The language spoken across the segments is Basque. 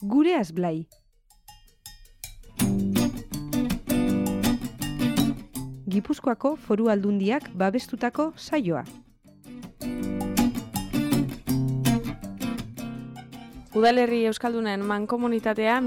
Gureaz Blai. Gipuzkoako Foru Aldundiak babestutako saioa. Udalerri Euskaldunen mankomunitatea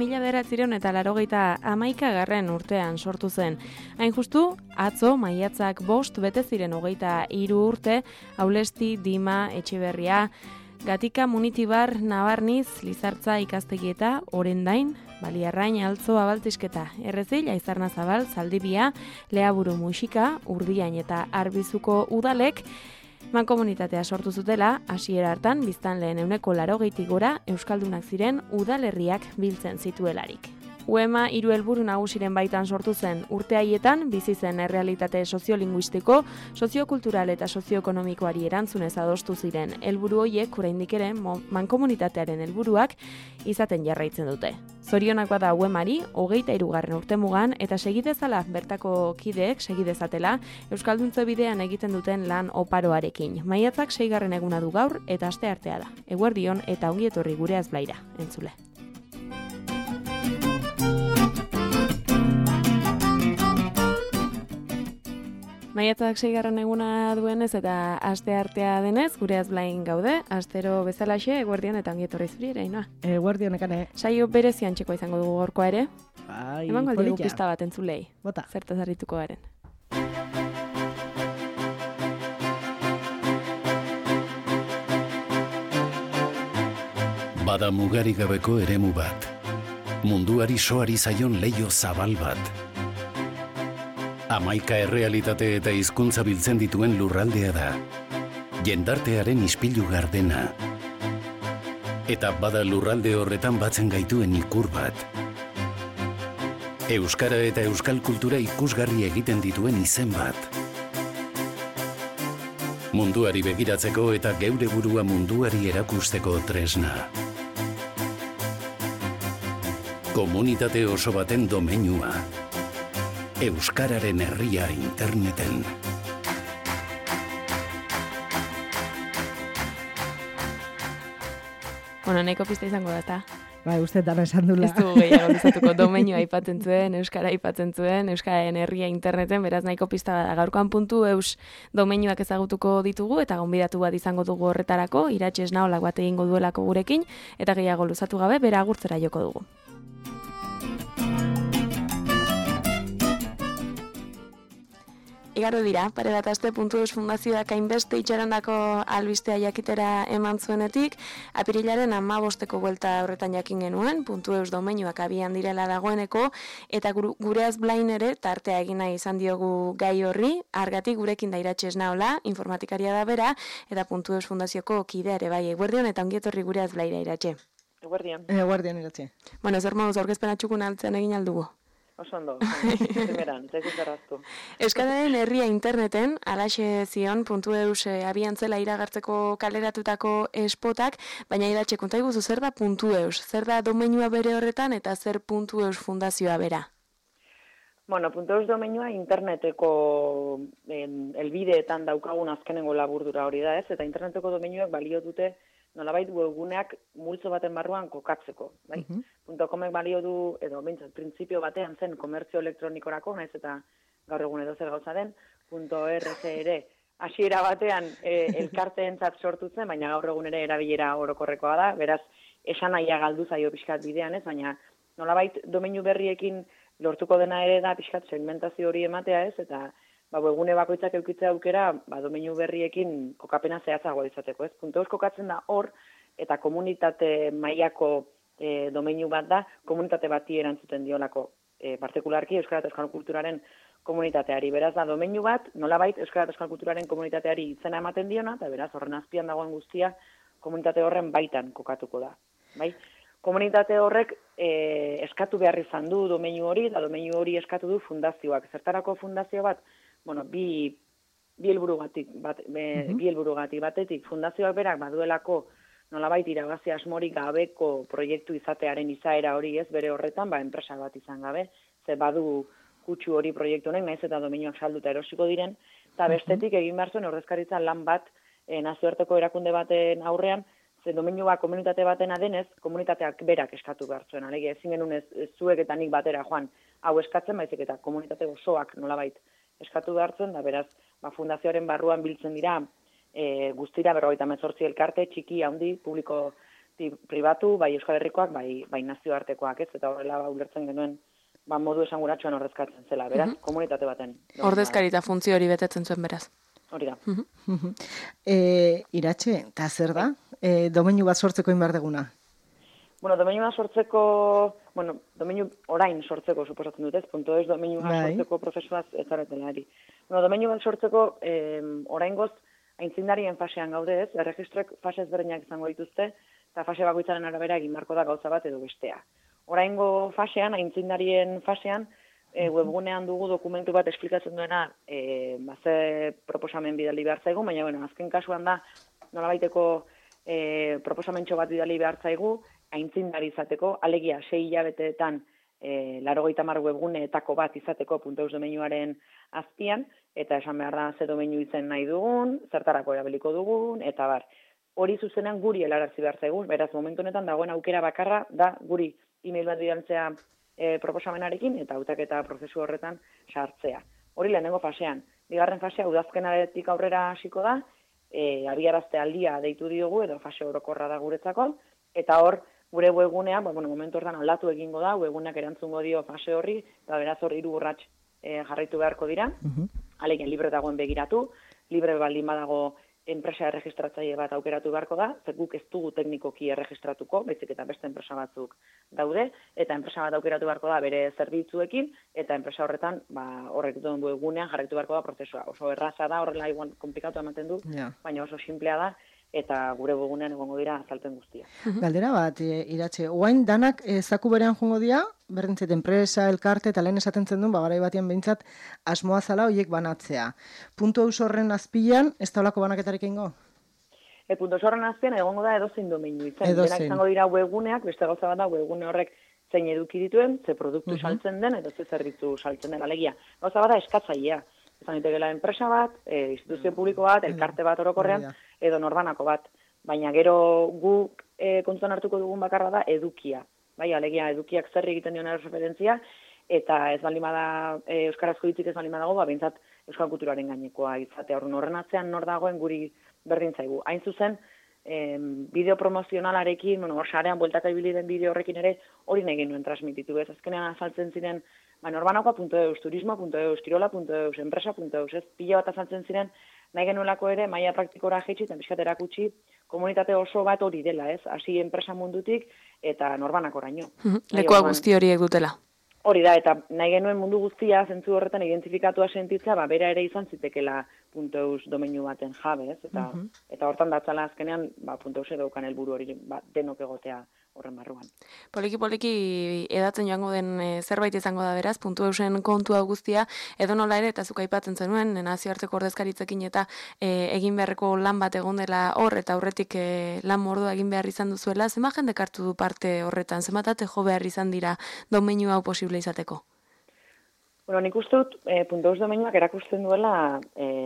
1981 urtean sortu zen. Hain justu, atzo maiatzak 5 bete ziren 23 urte, Aulesti, Dima, Etxeberria, Gatika, Munitibar, Nabarniz, Lizartza, Ikastegieta, Orendain, Baliarrain, Altzo, Abaltisketa, Errezil, Aizarnazabal, Zaldibia, Leaburu, Muxika, Urdiain eta Arbizuko udalek mankomunitatea sortu zutela, hasiera hartan biztanleen 80% gora euskaldunak ziren udalerriak biltzen zituelarik. UEMA 3 helburu nagusiren baitan sortu zen. Urte haietan bizi zen errealitate soziolinguistiko, soziokultural eta sozioekonomikoari erantzunez adostu ziren. Helburu horiek oraindik ere mankomunitatearen helburuak izaten jarraitzen dute. Zorionak bada UEMari 23. urtemugan eta segidezala bertako kideek segidezatela euskalduntze bidean egiten duten lan oparoarekin. Maiatzak 6. eguna du gaur eta asteartea da. Eguerdion eta ongi etorri Gureaz Blaira, entzule. Maiatzak 6. eguna duenez eta asteartea denez, Gureaz Blain gaude, astero bezalaxe, eguerdion eta ongi etorri zuri ere, inoa? Eguerdion ekane. Saio berezian txekoa izango dugu gorkoa ere. Bai, emango aldigu pista bat entzulei. Bota. Zertaz harrituko garen. Bada mugarik gabeko eremu bat. Munduari soari zaion leio zabal bat. 11 errealitate eta hizkuntza biltzen dituen lurraldea da. Jendartearen ispilu gardena. Eta bada lurralde horretan batzen gaituen ikur bat. Euskara eta euskal kultura ikusgarri egiten dituen izen bat. Munduari begiratzeko eta geure burua munduari erakusteko tresna. Komunitate oso baten domeinua. Euskararen herria interneten. Bueno, nahiko pista izango da, eta? Bai, uste dara esan dula. Ez dugu gehiago luzatuko, domeinua aipatzen zuen, Euskara aipatzen zuen, Euskararen herria interneten, beraz nahiko pista bada. Gaurkoan .eus domeinuak ezagutuko ditugu, eta gonbidatu bat izango dugu horretarako, Iratxe Esnaolak bat egingo duelako gurekin, eta gehiago luzatu gabe, bera agurtzera joko dugu. Igaro dira, pare bat aste .eus fundazioak hainbeste itxarandako albistea jakitera eman zuenetik, apirilaren 15 buelta horretan jakin genuen, .eus domeinuak abian direla dagoeneko, eta Gureaz Blain ere tartea egin nahi izan diogu gai horri, argatik gurekin da Iratxe Esnaola, informatikaria da bera, eta .eus fundazioko kidea ere bai. Eguerdion eta ongi etorri Gureaz Blaira, Iratxe. Eguerdion. Eguerdion, Iratxe. Bueno, zer moduz aurkezpen atxukun altzen egin aldugu? Oso primeran, ez erraztu. Euskararen herria interneten, alaxe zion, .eus abian zela iragartzeko kaleratutako espotak, baina Iratxe, konta iguzu, zer da .eus? Zer da domeinua bere horretan eta zer .eus fundazioa bera? Bueno, .eus domeinua interneteko helbideetan daukagun azkenengo laburdura hori da, ez? Eta interneteko domeinuak balio dute nolabait webguneak multzo baten barruan kokatzeko, bai? .comek balio du, edo bintzat, printzipio batean zen komertzio elektronikorako, naiz eta gaur egun edo zer gauza den, .rc ere hasiera batean elkarteentzat sortu zen, baina gaur egun ere erabilera orokorrekoa da, beraz, esan nahia galdu zaio pixkat bidean, ez? Baina nolabait domeinu berriekin lortuko dena ere da pixkat segmentazio hori ematea, ez? Eta webgune bakoitzak eukitzea aukera, domeinu berriekin kokapena zehatzagoa izateko, ez? .eus kokatzen da hor, eta komunitate mailako domeinu bat da, komunitate bati erantzuten diolako, partikularki Euskara eta Euskal Kulturaren komunitateari. Beraz da, domeinu bat, nolabait Euskara eta Euskal Kulturaren komunitateari izena ematen diona, eta beraz, horren azpian dagoen guztia, komunitate horren baitan kokatuko da. Bai? Komunitate horrek eskatu behar izan du domeinu hori, eta domeinu hori eskatu du fundazioak. Zertarako fundazio bat, bueno, bi helburugatik batetik fundazioak berak baduelako nolabait irabazi asmorik gabeko proiektu izatearen izaera hori, ez, bere horretan, enpresa bat izan gabe, ze badu kutsu hori proiektu honek, naiz eta domeinuak salduta erosiko diren, eta bestetik egin behar zuen ordezkaritza lan bat nazioarteko erakunde baten aurrean, ze domeinua komunitate batena denez, komunitateak berak eskatu behar zuen. Alegia, ezin genuen zuek eta nik batera joan hau eskatzen, baizik eta komunitate osoak nolabait eskatu behar zuen, da beraz, fundazioaren barruan biltzen dira, guztira 58 elkarte, txiki, handi, publiko, pribatu, bai Euskal Herrikoak, bai nazioartekoak, ez? Eta horrela ulertzen genuen, modu esanguratsuan ordezkatzen zela, beraz, komunitate baten. Ordezkarita funtzio hori betetzen zuen beraz. Hori da. Iratxe, eta zer da? Domeinu bat sortzeko inbar deguna? Domeinu bat sortzeko, domeinu orain sortzeko, suposatzen dut ez, .es domeinu bat sortzeko prozesuaz ezaretelari. Domeinu bat sortzeko oraingoz aintzindarien fasean gaude ez, erregistroek fase ezberdinak izango dituzte, eta fase bakoitzaren arabera egin beharko da gauza bat edo bestea. Oraingo fasean, aintzindarien fasean, webgunean dugu dokumentu bat esplikatzen duena ze proposamen bidali behar zaigu, baina azken kasuan da nolabaiteko proposamentxo bat bidali behar zaigu, aintzindari izateko, alegia 6 hilabeteetan 90 webguneetako bat izateko .eus domeinuaren azpian, eta esan behar da ze domeinu izen nahi dugun, zertarako erabiliko dugun, eta bar. Hori zuzenean guri helarazi behar zaigu, beraz momentu honetan dagoen aukera bakarra da guri email bat bidaltzea proposamenarekin eta hautaketa prozesu horretan sartzea. Hori lehenengo fasean. Bigarren fasea udazkenaretik aurrera hasiko da, abiarazte aldia deitu diogu edo fase orokorra da guretzako, eta hor gure webgunean, momentu horretan aldatu egingo da, webguneak erantzungo dio fase horri, eta beraz hor 3 urrats jarraitu beharko dira. Alegia libre dagoen begiratu, libre baldin badago enpresa erregistratzaile bat aukeratu beharko da, ze guk ez dugu teknikoki erregistratuko, baizik eta beste enpresa batzuk daude, eta enpresa bat aukeratu beharko da bere zerbitzuekin, eta enpresa horretan, horretu duen webgunean jarraitu beharko da prozesua. Oso erraza da, horrela igual komplikatu ematen du, baina oso simplea da, eta gure webgunean egongo dira azalpen guztia. Galdera bat, Iratxe, oain danak zaku berean jongo dira, berdintzet enpresa, elkarte, eta lehen esaten zen duen, garai batean behintzat asmoa zala horiek banatzea. .eus horren azpian, ez da olako banaketarik egingo? .eus horren azpian egongo da edozein domeinu izen. Denak izango dira webguneak, beste gauza bat da webgune horrek zein eduki dituen, ze produktu saltzen den, eta ze zerbitzu saltzen den, alegia. Gauza bat da eskatzailea. Izan ditekela enpresa bat, instituzio publiko bat, elkarte bat orokorrean, edo norbanako bat. Baina gero guk kontuan hartuko dugun bakarra da edukia. Bai, alegia edukiak zer egiten diona referentzia, eta ez baldin bada euskarazko hitzik ez baldin badago, behintzat euskal kulturaren gainekoa izatea. Horren atzean nor dagoen guri berdin zaigu. Hain zuzen, bideo promozionalarekin, hor sarean bueltaka ibili den bideo horrekin ere hori nahi genuen transmititu. Ez azkenean azaltzen ziren norbanakoa.eus, turismo.eus, kirola.eus, enpresa.eus, ez pila bat azaltzen ziren nahi genuelako ere maila praktikora jaitsi eta pixkat erakutsi komunitate oso bat hori dela, ez? Hasi enpresa mundutik eta norbanakoraino. Lekoa guzti horiek dutela. Hori da, eta nahi genuen mundu guztia zentzu horretan identifikatua sentitzea, bera ere izan zitekela .eus domeinu baten jabe, ez? Eta hortan datzala azkenean, .eus edukan helburu hori denok egotea horren barruan. Poliki edatzen joango den zerbait izango da beraz, .eusen kontua guztia, edo nola ere, eta zuk aipatzen zenuen, nazioarteko ordezkaritzekin eta egin beharreko lan bat egon dela hor, eta horretik lan mordua egin behar izan duzuela, zenbat jendek hartu du parte horretan, zenbat ate jo behar izan dira domeinu hau posible izateko? Nik uste dut, .eus domeinuak erakusten duela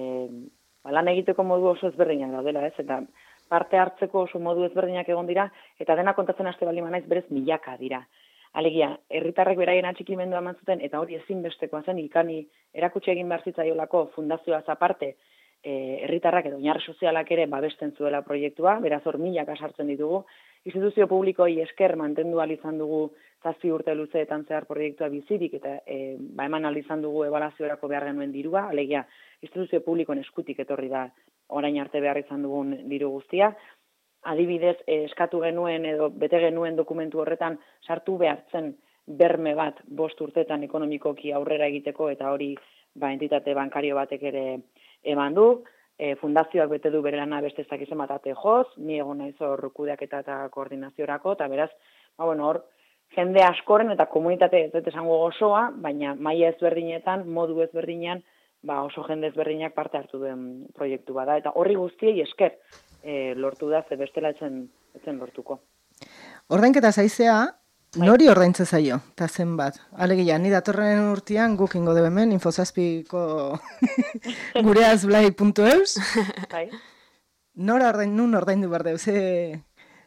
lan egiteko modu oso ezberdinak daudela, ez? Eta parte hartzeko oso modu ezberdinak egon dira, eta dena kontatzen haste baldin banaiz berez milaka dira. Alegia, herritarrek beraien atxikimendua eman zuten, eta hori ezinbestekoa zen, ikani erakutsi egin behar zitzaiolako fundazioaz aparte, herritarrak edo oinarri sozialak ere babesten zuela proiektua, beraz hor milaka sartzen ditugu. Instituzio publikoi esker mantendu ahal izan dugu 7 urte luzeetan zehar proiektua bizirik, eta eman ahal izan dugu ebaluaziorako behar genuen dirua, alegia, instituzio publikoen eskutik etorri da orain arte behar izan dugun diru guztia. Adibidez, eskatu genuen edo bete genuen dokumentu horretan sartu behartzen berme bat 5 urtetan ekonomikoki aurrera egiteko, eta hori entitate bankario batek ere eman du. Fundazioak bete du bere lana beste ez dakizen batate joz, ni egon naiz hor kudeaketa eta koordinaziorako, eta beraz, hor, jende askoren eta komunitate ez dut esango osoa, baina maila ezberdinetan, modu ezberdinean, oso jende ezberdinak parte hartu duen proiektu bada, eta horri guztiei esker lortu da, ze bestela etzen lortuko. Ordainketa zaizea, nori ordaintze zaio, eta zenbat? Alegia, ni datorren urtean guk ingo dugu hemen, infozazpiko gureazblai.eus. Nun ordaindu behar deu,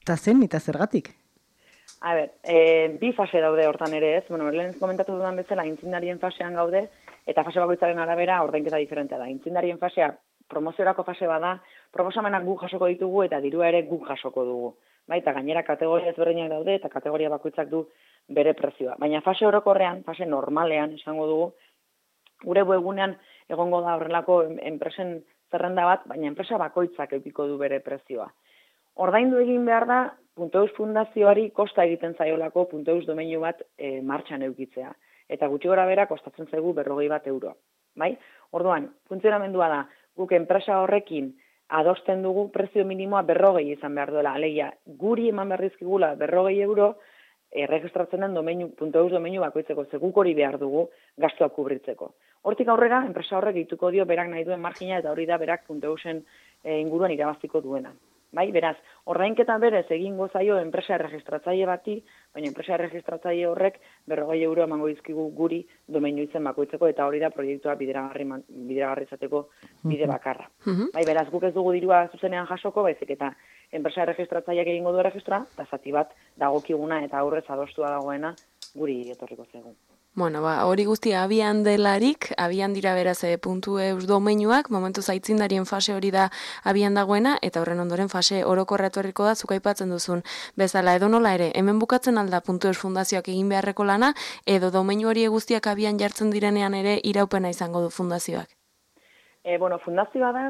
Ta zen eta zergatik? A ber, bi fase daude hortan ere ez. Bueno, lehen komentatu dudan bezala, aitzindarien fasean gaude, eta fase bakoitzaren arabera ordainketa diferentea da. Aitzindarien fasea promoziorako fase bada, proposamenak guk jasoko ditugu eta dirua ere guk jasoko dugu. Bai, eta gainera kategoria ezberdinak daude eta kategoria bakoitzak du bere prezioa. Baina fase orokorrean, fase normalean esango dugu, gure webgunean egongo da horrelako enpresen zerrenda bat, baina enpresa bakoitzak edukiko du bere prezioa. Ordaindu egin behar da, .eus fundazioari kosta egiten zaiolako .eus domeinu bat martxan eukitzea. Eta gutxi gora bera kostatzen zaigu 41 euro. Bai? Orduan, funtzionamendua da, guk enpresa horrekin adosten dugu prezio minimoa 40 izan behar duela. Alegia, guri eman behar dizkigula 40 euro erregistratzen den .eus domeinu bakoitzeko, ze guk hori behar dugu gastuak kubritzeko. Hortik aurrera, enpresa horrek dituko dio berak nahi duen margina eta hori da berak .eusen inguruan irabaztiko duena. Bai, beraz, ordainketa berez egingo zaio enpresa erregistratzaile bati, baina enpresa erregistratzaile horrek 40 euro emango dizkigu guri domeinu izen bakoitzeko eta hori da proiektua bideragarri izateko bide bakarra. Bai, beraz, guk ez dugu dirua zuzenean jasoko, baizik eta enpresa erregistratzaileak egingo du erregistra, eta zati bat dagokiguna eta aurrez adostua dagoena guri etorriko zaigu. Bueno, hori guztia abian delarik, abian dira beraz .eus domeinuak, momentuz aitzindarien fase hori da abian dagoena, eta horren ondoren fase orokorra etorriko da, zuk aipatzen duzun bezala, edo nola ere, hemen bukatzen alda .eus fundazioak egin beharreko lana, edo domeinu hori guztiak abian jartzen direnean ere iraupena izango du fundazioak? Bueno, fundazioa da,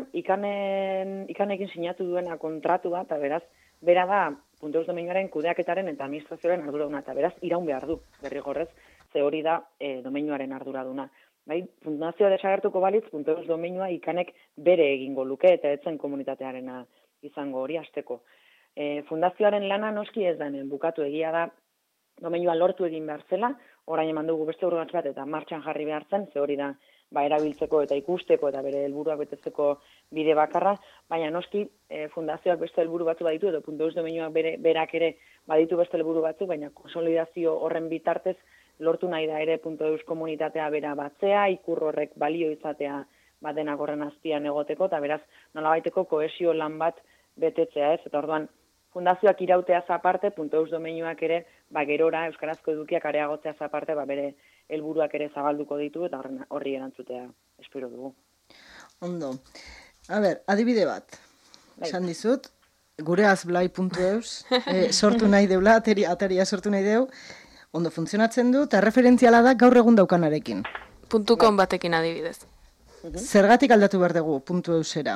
ikanekin sinatu duena kontratu bat, eta beraz, bera da, .eus domeinuaren kudeaketaren eta administrazioaren arduraduna, eta beraz, iraun behar du, derrigorrez, ze hori da domeinuaren arduraduna. Bai, fundazioa desagertuko balitz, .eus domeinua ikanek bere egingo luke eta etzen komunitatearena izango hori hasteko. Fundazioaren lana noski ez da hemen bukatu, egia da domeinua lortu egin behar zela, orain eman dugu beste urratx bat eta martxan jarri behar zen, ze hori da erabiltzeko eta ikusteko eta bere helburuak betetzeko bide bakarra, baina noski fundazioak beste helburu batzu baditu edo .eus domeinuak berak ere baditu beste helburu batzu, baina konsolidazio horren bitartez lortu nahi da ere .eus komunitatea bera batzea, ikur horrek balio izatea denak horren azpian egoteko, eta beraz nolabaiteko kohesio lan bat betetzea ez, eta orduan fundazioak irauteaz aparte, .eus domeinuak ere, gerora euskarazko edukiak areagotzeaz aparte, bere helburuak ere zabalduko ditu, eta horri erantzutea espero dugu. Ondo. A ber, adibide bat. Esan dizut, gure azblai.eus sortu nahi deula, ataria sortu nahi deu, ondo funtzionatzen du, eta referentziala da gaur egun daukanarekin. .com batekin adibidez. Zergatik aldatu behar dugu .eusera?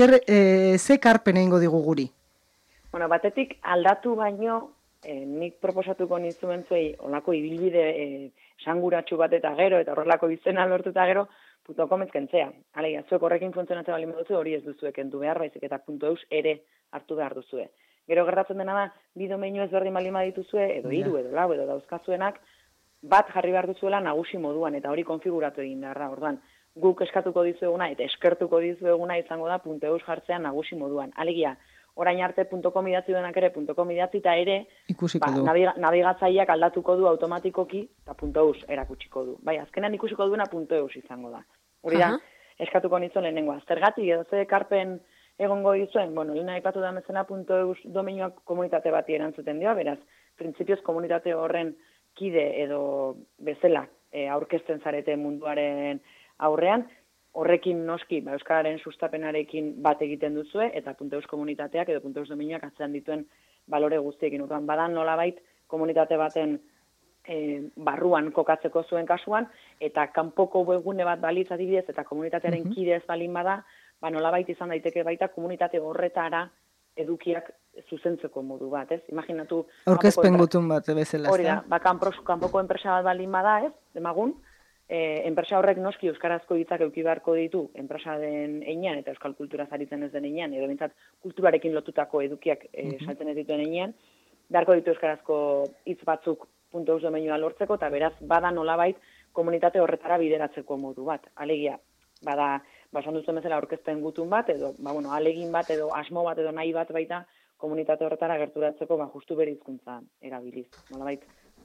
Ze karpen egingo digu guri? Bueno, batetik aldatu baino, nik proposatuko nizuen zuei olako ibilbide esanguratsu bat eta gero, eta horrelako izena lortuta gero, .com ezkentzea. Alegia, zuek horrekin funtzionatzen bali duzu, hori ez duzuek kendu behar, baizik eta .eus ere hartu behar duzue. Gero gertatzen dena da, bi domeinu ezberdin baldin badituzue, edo 3, edo 4, edo dauzkazuenak, bat jarri behar duzuela nagusi moduan, eta hori konfiguratu egin behar da. Orduan, guk eskatuko dizueguna eta eskertuko dizueguna izango da .eus jartzea nagusi moduan. Alegia, orain arte .com idatzi denak ere .com idatzi eta ere nabigatzaileak aldatuko du automatikoki eta .eus erakutsiko du. Bai, azkenean ikusiko duena .eus izango da. Hori da, eskatuko nitzuen lehenengoa. Zergatik edo ze ekarpen egongo dizuen, bueno, lehen aipatu da mezena .eus domeinuak komunitate bati erantzuten dio, beraz, printzipioz komunitate horren kide edo bezala aurkezten zarete munduaren aurrean, horrekin noski, euskararen sustapenarekin bat egiten duzue, eta .eus komunitateak edo .eus domeinuak atzean dituen balore guztiekin. Urduan, badan nolabait komunitate baten barruan kokatzeko zuen kasuan, eta kanpoko webgune bat balitz adibidez, eta komunitatearen kidez balin bada, nolabait izan daiteke baita komunitate horretara edukiak zuzentzeko modu bat, ez? Imaginatu... Aurkezpen gutun bat, bezala. Hori da, kanpoko enpresa bat balin bada, ez? Demagun, enpresa horrek noski euskarazko hitzak eduki beharko ditu enpresa den heinean eta euskal kultura zaritzen ez den heinean, edo bintzat kulturarekin lotutako edukiak saltzen ez dituen heinean, beharko ditu euskarazko hitz batzuk .eus domeinua lortzeko, eta beraz, bada nolabait komunitate horretara bideratzeko modu bat. Alegia, bada, esan duzen bezala aurkezpen gutun bat, edo, alegin bat, edo asmo bat, edo nahi bat baita komunitate horretara gerturatzeko, justu bere hizkuntza erabiliz. Nolabait,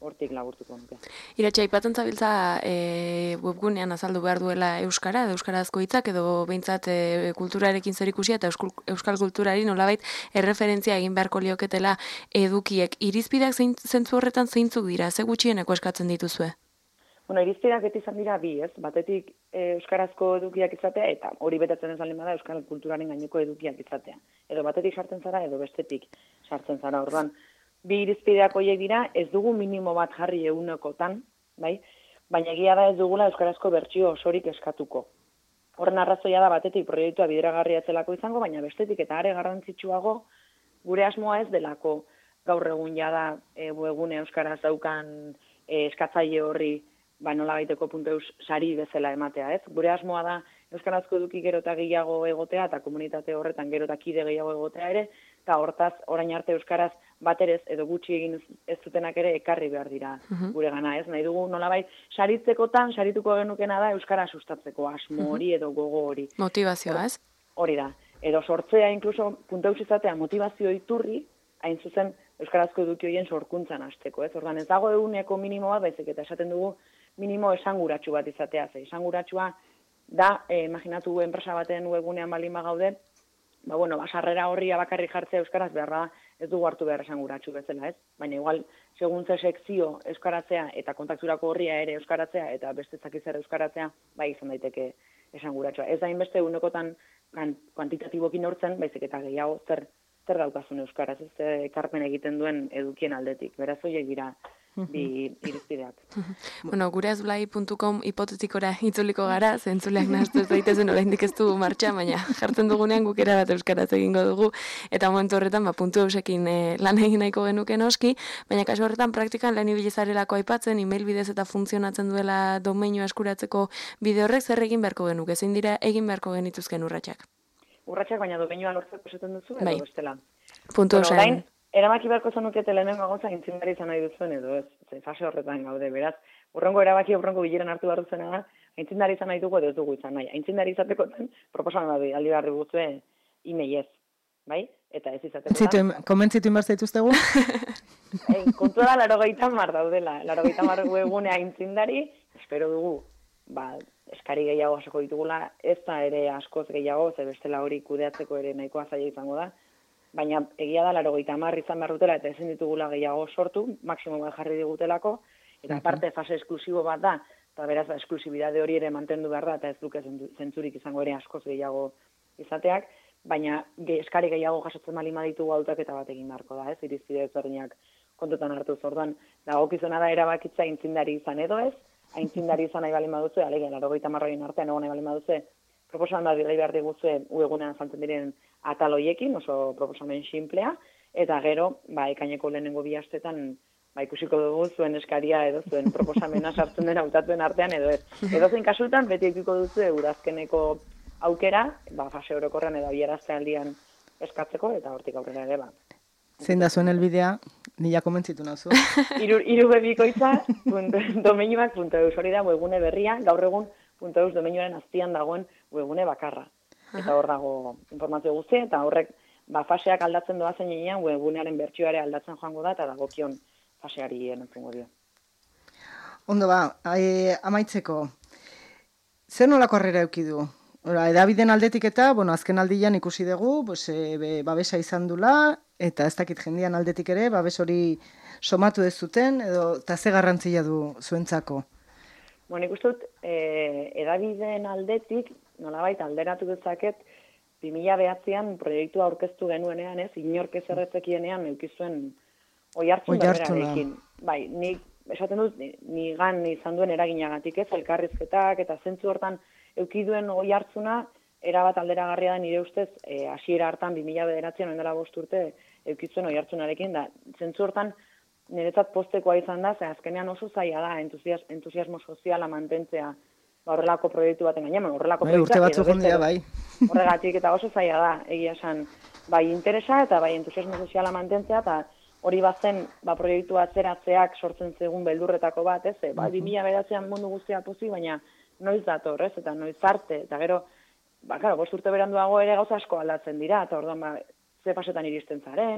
hortik laburtuko nuke. Iratxe, aipatzen zabiltza webgunean azaldu behar duela euskara, edo euskarazko hitzak, edo behintzat kulturarekin zerikusia eta euskal kulturari nolabait erreferentzia egin beharko lioketela edukiek. Irizpideak zentzu horretan zeintzuk dira, ze gutxieneko eskatzen dituzue? Bueno, irizpideak beti izan dira bi, ez? Batetik euskarazko edukiak izatea, eta hori betatzen ez baldin bada euskal kulturaren gaineko edukiak izatea. Edo batetik sartzen zara, edo bestetik sartzen zara. Orduan, bi irizpideak horiek dira, ez dugu minimo bat jarri 100%, bai? Baina egia da ez dugula euskarazko bertsio osorik eskatuko. Horren arrazoia da batetik proiektua bideragarria etzelako izango, baina bestetik eta are garrantzitsuago gure asmoa ez delako gaur egun jada webgune euskaraz daukan eskatzaile horri nola baiteko .eus sari bezala ematea, ez? Gure asmoa da euskarazko eduki gero eta gehiago egotea, eta komunitate horretan gero eta kide gehiago egotea ere, eta hortaz, orain arte euskaraz baterez edo gutxi egin ez zutenak ere ekarri behar dira gure gana, ez? Nahi dugu nolabait saritzekotan, sarituko genukena da euskara sustatzeko asmo hori edo gogo hori. Motivazioa, ez? Hori da. Edo sortzea, inkluso, .eus izatea motivazio iturri, hain zuzen euskarazko eduki horien sorkuntzan hasteko, ez? Ordan ez dago 100% minimoa, baizik eta esaten dugu minimo esanguratsu bat izatea. Esanguratsua da, imaginatu enpresa baten webgunean baldin bagaude, sarrera horria bakarrik jartzea euskaraz beharra ez dugu hartu behar esanguratsu bezala, ez? Baina igual, segun ze sekzio euskaratzea eta kontakturako horria ere euskaratzea eta beste zakizer euskaratzea, bai izan daiteke esanguratsua. Ez da inbeste unekotan kuantitatiboki nortzen, baizik eta gehiago zer daukazun euskaraz, ez ekarpen egiten duen edukien aldetik. Beraz, horiek dira bi irizpideak. Bueno, gureazblai.com hipotetikora itzuliko gara, zentzuleak nahaztu ez daitezen oraindik ez dugu martxa, baina jartzen dugunean guk erabat euskaraz egingo dugu, eta momentu horretan, .eusekin lan egin nahiko genuke noski, baina kasu horretan praktikan lan ibilizarelako aipatzen, email bidez eta funtzionatzen duela domeinua eskuratzeko bide horrek zer egin beharko genuke, zein dira egin beharko genituzken urratsak? Urratsak, baina domeinua lortzeko esaten duzu, edo bai. Bestela. Eusean. Erabaki beharko zenukete lehenengo gauza intzindari izan nahi duzuen edo ez, fase horretan gaude, beraz, urrengo bileran hartu behar duzena da, intzindari izan nahi dugu edo ez dugu izan nahi. Intzindari izatekoten, proposamen bat aldi behar diguzue emailez, bai? Eta ez izatekoten. Komentzitu inbar zaituztegu? Kontua da, 80 daudela. 80 webgunea intzindari, espero dugu, eskari gehiago asoko ditugula, ez da ere askoz gehiago, ze bestela hori kudeatzeko ere nahikoa zaila izango da. Baina egia da, 80 izan behar dutela eta ezin ditugula gehiago sortu, maksimo bat jarri digutelako, eta aparte fase esklusibo bat da, eta beraz esklusibidade hori ere mantendu behar da, eta ez duke zentzurik izango ere askoz gehiago izateak, baina eskari gehiago jasotzen bali maditugu hautaketa bat egin beharko da, ez? Irizpide ezberdinak kontutan hartu zordan. Dagokizuna da erabakitza aintzindari izan edo ez, aintzindari izan nahi bali maduzu, alegia, 80 artean egon nahi bali maduzu, proposamen bat behar diguzue uegunean azaltzen diren atal hoiekin, oso proposamen simplea, eta gero, ekaineko lehenengo 2 astetan, ikusiko dugu zuen eskaria edo zuen proposamena sartzen den hautatuen artean edo ez. Edo zein kasutan, beti ekiko duzu udazkeneko aukera, fase orokorrean edo bierazte aldian eskatzeko, eta hortik aurrera ere, Zein da zuen elbidea, nila komentzitu nauzu. irubebikoitza, domeinuak.eus, hori da webgune berria, gaur egun .eus domeinuaren azpian dagoen webgune bakarra. Eta hor dago informazio guztia, eta horrek faseak aldatzen doa zeinean webgunearen bertsioare aldatzen joango da, eta dagokion faseari entzungo dio. Ondo amaitzeko, zer nolako harrera eduki du? Edabideen aldetik eta, azken aldian ikusi dugu, babesa izan dula, eta ez dakit jendian aldetik ere, babes hori somatu dezuten, eta ze garrantzia du zuentzako? Nik uste dut, edabideen aldetik, nolabait alderatu dezaket, 2009an proiektua aurkeztu genuenean, ez, inork ez erretzekienean eukizuen oihartzun berberarekin. Bai, nik esaten dut, nigan izan duen eraginagatik ez, elkarrizketak eta zentzu hortan eukiduen oihartzuna, erabat alderagarria da nire ustez, hasiera hartan 2009an, oindela 5 urte, eukizuen oihartzunarekin, da zentzu hortan niretzat postekoa izan da, ze azkenean oso zaila da, entusiasmo soziala mantentzea, horrelako proiektu baten gainean, horrelako proiektu urte batzu jondia, bai. Horregatik eta oso zaila da, egia esan, bai interesa eta bai entusiasmo soziala mantentzea, eta hori bazen, proiektu atzeratzeak sortzen zegun beldurretako bat, ez? 2009an mundu guztia pozik, baina noiz dator, ez? Eta noiz arte, eta gero, 5 urte beranduago ere gauza asko aldatzen dira, eta orduan, ze fasetan iristen zaren,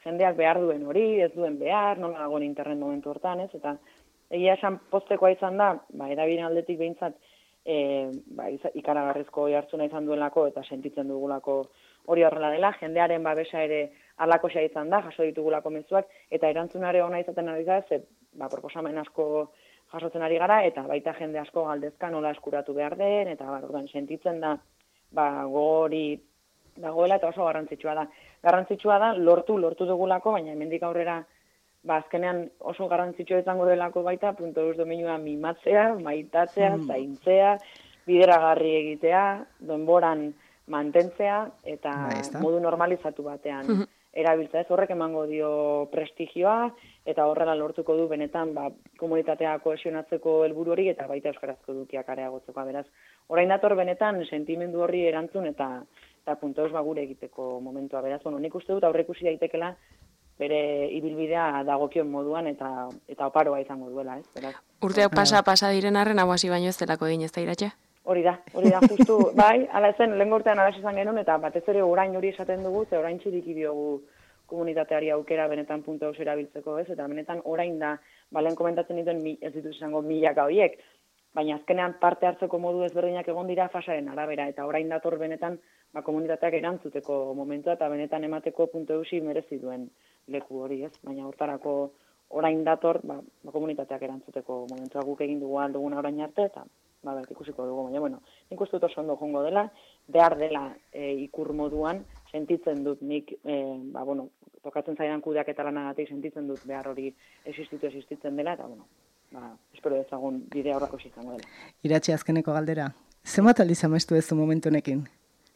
jendeak behar duen hori, ez duen behar, nola dagoen internet momentu hortan, ez? Eta egia esan poztekoa izan da, erabilen aldetik behintzat, ikaragarrizko jartzuna izan duelako eta sentitzen dugulako hori horrela dela, jendearen babesa ere alakoxa izan da, jaso ditugulako mezuak, eta erantzunare ona izaten ari da, proposamen asko jasotzen ari gara, eta baita jende asko galdezka nola eskuratu behar den, eta orduan sentitzen da, gogori dagoela, eta oso garrantzitsua da. Garrantzitsua da, lortu dugulako, baina hemendik aurrera, azkenean oso garrantzitsua izango delako baita, .eus domeinua mimatzea, maitatzea, zaintzea, bideragarri egitea, denboran mantentzea, eta modu normalizatu batean erabiltza, ez horrek emango dio prestigioa, eta horrela lortuko du benetan komunitatea kohesionatzeko helburu hori, eta baita euskarazko edukiak areagotzeko, beraz. Orain dator benetan sentimendu horri erantzun, eta .eus gure egiteko momentua, beraz. Nik uste dut aurrekusi daitekela bere ibilbidea dagokion moduan, eta oparoa izango duela, ez? Beraz. Urteak pasa diren arren hau hasi baino ez delako egin, ez da Iratxe? Hori da, justu, ala ezen, lehen gortean alas izan genuen, eta batez ere orain hori esaten dugu, ze orain txiriki diogu komunitateari aukera benetan .eus erabiltzeko, ez? Eta benetan orain da, lehen komentatzen dituen ez dituz izango milaka horiek, baina azkenean parte hartzeko modu ezberdinak egon dira fasaren arabera, eta orain dator benetan komunitateak erantzuteko momentua, eta benetan emateko .eusi merezi duen leku hori, ez? Baina hortarako orain dator komunitateak erantzuteko momentua guk egin dugu alduguna orain arte, eta ikusiko dugu, baina, nik uste dut oso ondo jongo dela, behar dela ikur moduan, sentitzen dut nik, tokatzen zaidan kudeak eta lanagatik sentitzen dut behar hori existitzen dela, eta, espero dezagun bidea horrako izango dela. Iratxe, azkeneko galdera, zenbat aldiz amestu ez du momentu honekin?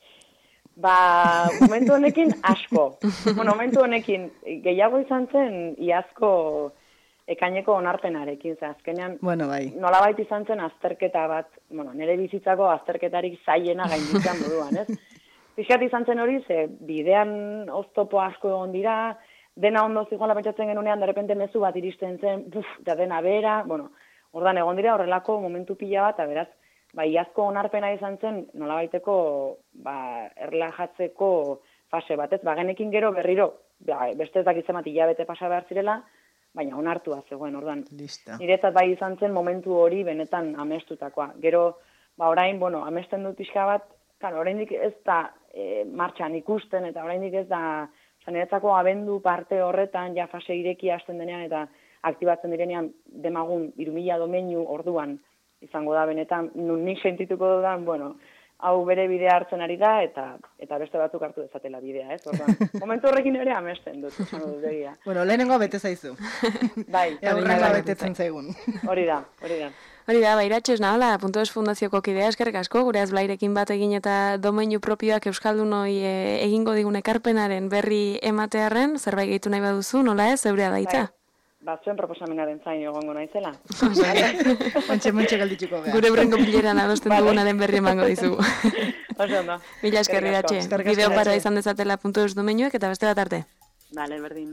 Momentu honekin asko. Momentu honekin gehiago izan zen iazko ekaineko onarpenarekin, azkenean nolabait izan zen azterketa bat, nire bizitzako azterketarik zaiena gainditzen moduan, ez? Pixkat izan zen hori, ze bidean oztopo asko egon dira, dena ondo zigoela pentsatzen genunean, derrepente mezu bat iristen zen, da dena bera, ordan egon dira horrelako momentu pila bat, eta beraz, iazko onarpena izan zen nolabaiteko erlajatzeko fase bat, ez? Genekin gero berriro, beste ez dakitzen bat hilabete pasa behar zirela, baina onartua zegoen, ordan. Niretzat izan zen momentu hori benetan amestutakoa. Gero, orain, amesten dut pixka bat, oraindik ez da martxan ikusten, eta oraindik ez da, niretzako abendu parte horretan, ja fase ireki hasten denean, eta aktibatzen direnean demagun 3000 domeinu orduan izango da benetan, nik sentituko dudan, hau bere bidea hartzen ari da, eta beste batzuk hartu dezatela bidea, ez? Orduan, momentu horrekin ere amesten dut, esango dut egia. Lehenengoa bete zaizu. Aurrengoa betetzen zaigun. Hori da. Hori da, Iratxe ez nahala, .eus fundazioko kidea eskerrik asko, gure Blairekin bat egin eta domeinu propioak euskaldunoi egingo digun ekarpenaren berri ematearren, zerbait gehitu nahi baduzu, nola ez, zeurea daitza? Zuen proposamenaren zain egongo naizela. Montxe galditzuko gara. Gure brengo bileran adosten dugunaren berri emango dizugu. Oso ondo. Mila eskerri Iratxe. Bideo para izan dezatela .eus domeinuek eta beste bat arte. Bale, berdin.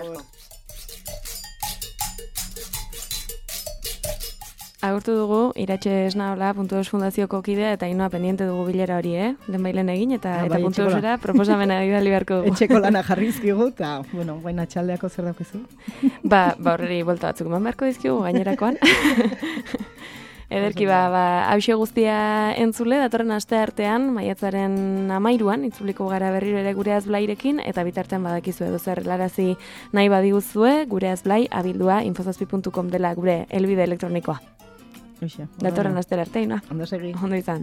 Agurtu dugu, Iratxe Esnaola, .eus fundazioko kidea, eta inoa pendiente dugu bilera hori, Den bailen egin, eta .eusera proposamena bidali beharko dugu. Etxeko lana jarrizkigu, eta, guain atxaldeako zer daukezu? Horreri bolta batzuk eman beharko dizkigu, gainerakoan. Ederki, hause guztia entzule, datorren aste artean, maiatzaren 13an, itzuliko gara berriro ere gure Blairekin, eta bitartean badakizu edo zer helarazi nahi badiguzue, gure Blai abildua.infozazpi.com dela gure helbide elektronikoa. Datorren astera arte, inoa. Ondo segi. Ondo izan.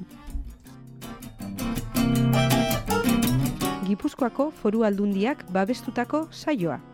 Gipuzkoako Foru Aldundiak babestutako saioa.